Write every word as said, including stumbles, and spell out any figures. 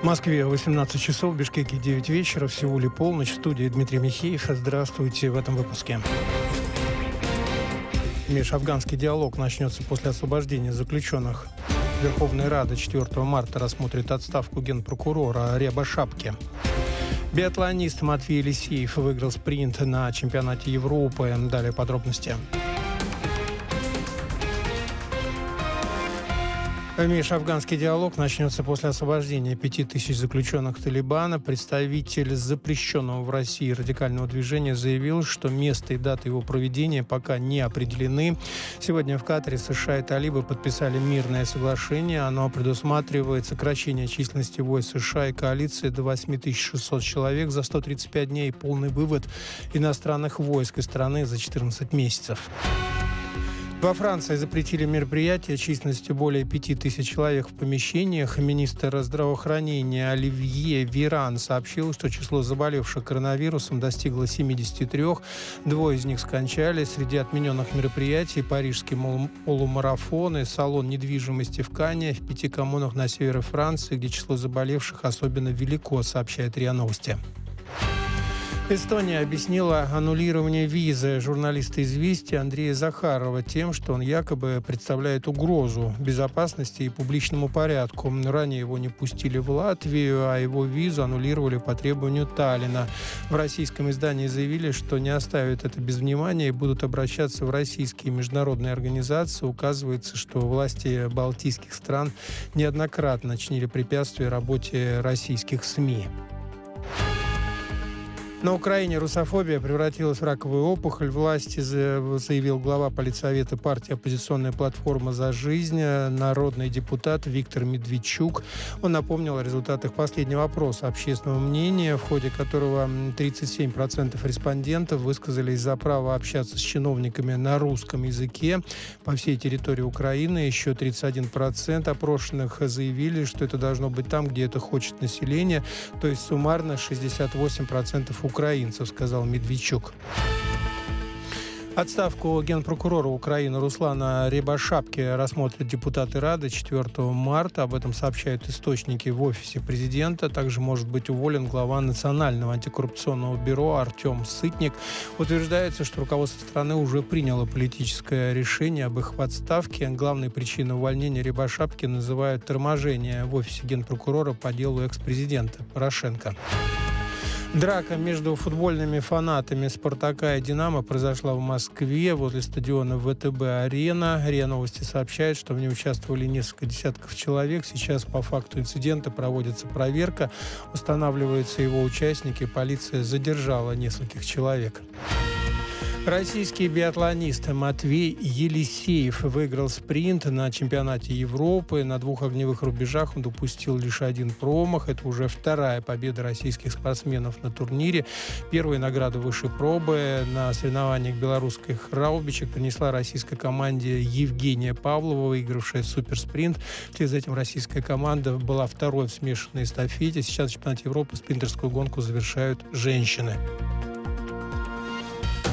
В Москве восемнадцать часов, в Бишкеке девять вечера, в Сеуле полночь. В студии Дмитрий Михеев. Здравствуйте в этом выпуске. Межафганский диалог начнется после освобождения заключенных. Верховная Рада четвёртого марта рассмотрит отставку генпрокурора Рябошапки. Биатлонист Матвей Елисеев выиграл спринт на чемпионате Европы. Далее подробности. Межафганский диалог начнется после освобождения пяти тысяч заключенных Талибана. Представитель запрещенного в России радикального движения заявил, что место и дата его проведения пока не определены. Сегодня в Катаре США и талибы подписали мирное соглашение. Оно предусматривает сокращение численности войск США и коалиции до восемь тысяч шестьсот человек за сто тридцать пять дней и полный вывод иностранных войск из страны за четырнадцать месяцев. Во Франции запретили мероприятия численностью более пяти тысяч человек в помещениях. Министр здравоохранения Оливье Веран сообщил, что число заболевших коронавирусом достигло семидесяти трёх. Двое из них скончались. Среди отмененных мероприятий парижский полумарафон и салон недвижимости в Канне, в пяти коммунах на севере Франции, где число заболевших особенно велико, сообщает РИА Новости. Эстония объяснила аннулирование визы журналиста «Известия» Андрея Захарова тем, что он якобы представляет угрозу безопасности и публичному порядку. Ранее его не пустили в Латвию, а его визу аннулировали по требованию Таллина. В российском издании заявили, что не оставят это без внимания и будут обращаться в российские международные организации. Указывается, что власти балтийских стран неоднократно чинили препятствия работе российских СМИ. На Украине русофобия превратилась в раковую опухоль. Власти, заявил глава политсовета партии «Оппозиционная платформа за жизнь», народный депутат Виктор Медведчук. Он напомнил о результатах последнего опроса общественного мнения, в ходе которого тридцать семь процентов респондентов высказались за право общаться с чиновниками на русском языке по всей территории Украины. Еще тридцать один процент опрошенных заявили, что это должно быть там, где это хочет население, то есть суммарно шестьдесят восемь процентов украинцев. украинцев, сказал Медведчук. Отставку генпрокурора Украины Руслана Рябошапки рассмотрят депутаты Рады четвёртого марта. Об этом сообщают источники в офисе президента. Также может быть уволен глава Национального антикоррупционного бюро Артем Сытник. Утверждается, что руководство страны уже приняло политическое решение об их отставке. Главной причиной увольнения Рябошапки называют торможение в офисе генпрокурора по делу экс-президента Порошенко. Драка между футбольными фанатами «Спартака» и «Динамо» произошла в Москве возле стадиона ВТБ-Арена. РИА Новости сообщает, что в ней участвовали несколько десятков человек. Сейчас по факту инцидента проводится проверка. Устанавливаются его участники. Полиция задержала нескольких человек. Российский биатлонист Матвей Елисеев выиграл спринт на чемпионате Европы. На двух огневых рубежах он допустил лишь один промах. Это уже вторая победа российских спортсменов на турнире. Первая награда выше пробы на соревнованиях белорусских раубичек принесла российской команде Евгения Павлова, выигравшая суперспринт. Вслед за этим российская команда была второй в смешанной эстафете. Сейчас в чемпионате Европы спринтерскую гонку завершают женщины.